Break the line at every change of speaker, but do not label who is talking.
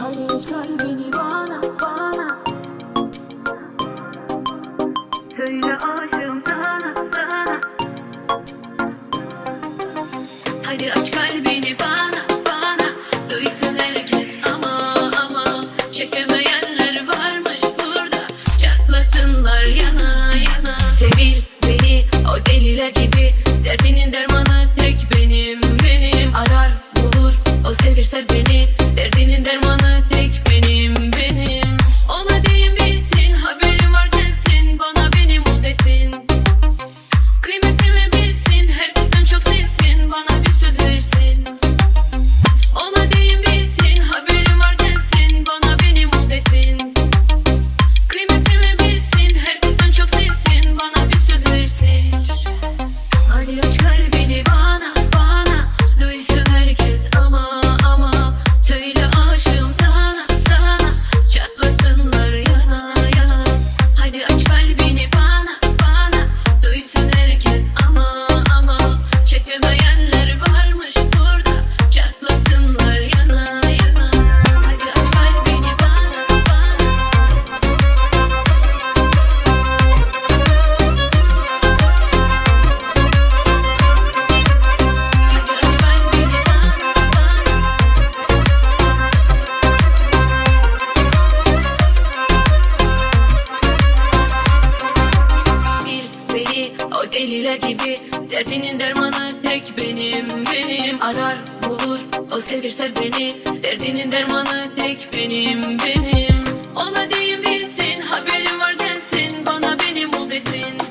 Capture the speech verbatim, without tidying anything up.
Hadi çıkar beni bana, bana. Söyle aşığım sana, sana. Hadi aç kalbini bana, bana. Duysun herkes ama ama. Çekemeyenler varmış burada. Çatlasınlar yana yana. Sevil beni o deliler gibi. Derdinin dermanı tek benim, benim. Arar bulur o sevirse beni. Derdinin dermanı tek benim, benim. Ona değin bilsin, haberim var gelsin. Bana benim ol desin. Kıymetimi bilsin, herkesten çok sevsin. Bana bir söz versin. Ona değin bilsin, haberim var gelsin. Bana benim ol desin. Kıymetimi bilsin, herkesten çok sevsin. Bana bir söz versin. Hadi aç kalbini bana, bana. Duysun herkes ama ama. Söyle aşığım sana, sana. Çatlasınlar yana yana. Hadi aç kalbini bana, bana. Duysun herkes ama ama. Çekemeyenler varmış burada. Çatlasınlar yana yana. Hadi aç kalbini bana, bana. Bir beni o deliler gibi. Derdinin dermanı tek benim, benim. Arar bulur o sevirse beni. Derdinin dermanı tek benim, benim. Ona değin bilsin, haberim var gelsin. Bana benim ol desin.